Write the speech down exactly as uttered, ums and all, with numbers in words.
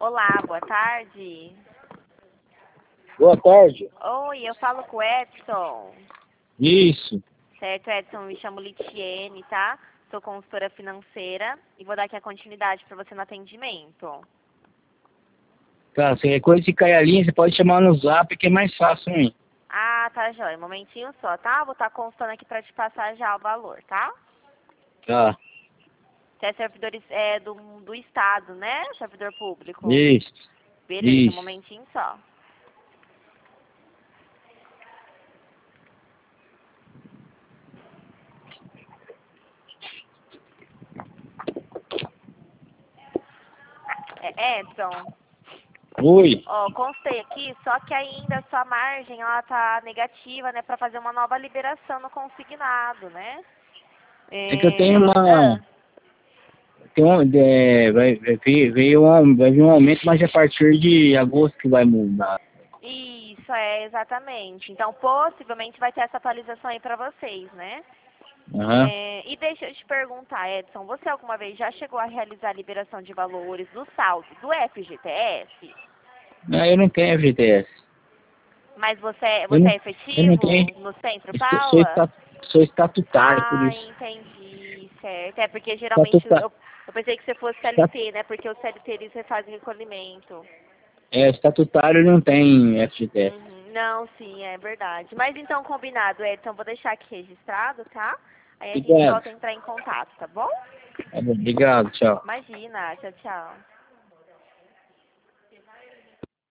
Olá, boa tarde. Boa tarde. Oi, eu falo com o Edson. Isso. Certo, Edson, me chamo Litiene, tá? Sou consultora financeira e vou dar aqui a continuidade para você no atendimento. Tá, se é coisa de cair a linha, você pode chamar no zap que é mais fácil, hein? Ah, tá, joia. Um momentinho só, tá? Vou estar constando aqui para te passar já o valor, tá? Tá. Você é servidor é, do, do Estado, né? Servidor público. Isso. Beleza, um Isso. momentinho só. É, Edson. Oi. Ó, constei aqui, só que ainda a sua margem, ela tá negativa, né, para fazer uma nova liberação no consignado, né? É que eu tenho É... uma... Ah, Tem um, é, vai, vai, vir- veio um, vai vir um aumento, mas é a partir de agosto que vai mudar. isso, é, exatamente. Então, possivelmente vai ter essa atualização aí para vocês, né? Aham. É, e deixa eu te perguntar, Edson, você alguma vez já chegou a realizar a liberação de valores do saldo do F G T S? Não, eu não tenho F G T S. Mas você, é- Eu você não, é eu não tenho... efetivo no Centro eu Sou, sou, Paula? esta- sou estatutário, por Ah, isso. entendi, certo. É porque geralmente Estatutário. eu, eu pensei que você fosse C L T, né? Porque o C L T eles fazem recolhimento. É, estatutário não tem F G T S. Uhum. Não, sim, é verdade. Mas então, combinado, Edson, vou deixar aqui registrado, tá? Aí a gente Obrigado. volta a entrar em contato, tá bom? Tá bom, obrigado, tchau. Imagina, tchau, tchau.